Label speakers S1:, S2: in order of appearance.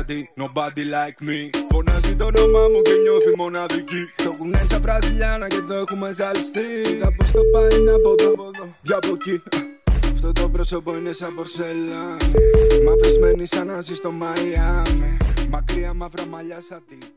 S1: nobody like me. Φωνάζει το όνομά μου και νιώθει μοναδική. Το κουνέ στα Βραζιλιάνα και το έχουμε ζαλιστεί. Κοίτα πως το πάει μια από εδώ, δυο από εκεί. Αυτό το πρόσωπο είναι σαν πορσελάνη. Μαυρισμένη σαν να ζει στο Μαϊάμι. Μακριά μαύρα μαλλιά σαν τη